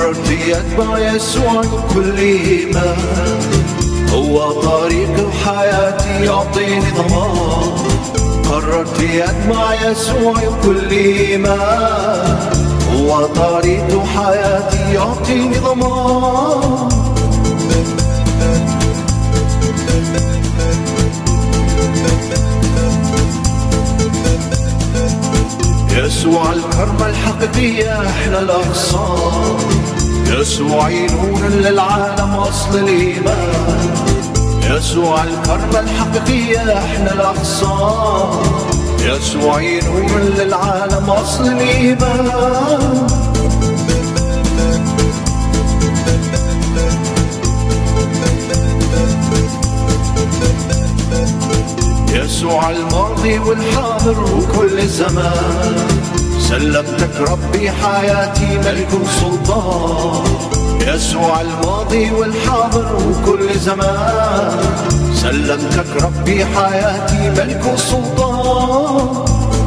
قررت أتبع يسوع بكل إيمان، هو طريق وحياتي يعطيني ضمان. قررت أتبع يسوع بكل إيمان، هو طريق وحياتي يعطيني ضمان. يسوع الكرمة الحقيقية احنا الأغصان، يسوع نور للعالم أصل الإيمان. يسوع الكرمة الحقيقية احنا الأغصان، يسوع نور للعالم أصل الإيمان. يسوع الماضي والحاضر وكل زمان، سلمتك ربي حياتي ملك وسلطان. يسوع الماضي والحاضر وكل زمان، سلمتك ربي حياتي ملك وسلطان.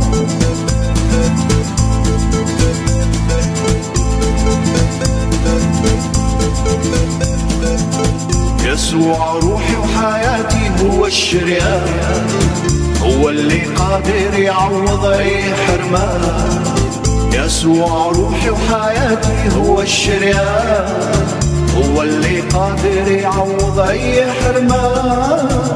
يسوع روحي وحياتي هو الشريان، هو اللي قادر يعوض أي حرمان. يسوع روحي وحياتي هو الشريان، هو اللي قادر يعوض أي حرمان.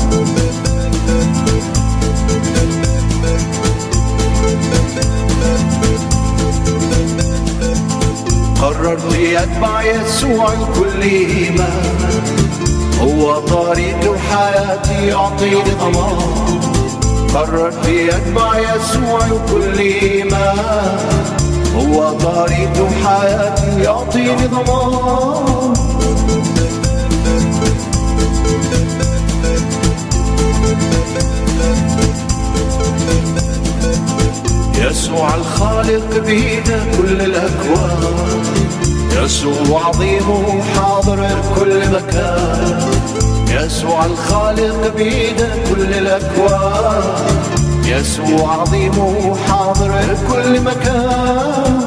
قررت أتبع يسوع بكل إيمان، هو طريق وحياتي يعطيني ضمان. قررت أتبع يسوع بكل إيمان، هو طريق وحياتي يعطيني ضمان. يسوع الخالق بيده كل الأكوان، يسوع عظيم وحاضر بكل مكان. يسوع الخالق بيده كل الأكوان، يسوع عظيم وحاضر بكل مكان.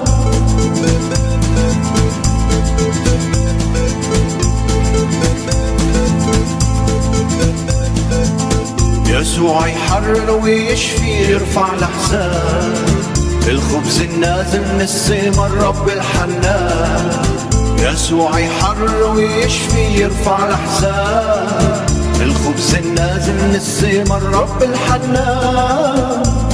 يسوع يحرر ويشفي يرفع الأحزان، الخبز النازل من السما الرب الحنان. يسوع يحرر ويشفي يرفع الأحزان، الخبز النازل من السما الرب الحنان.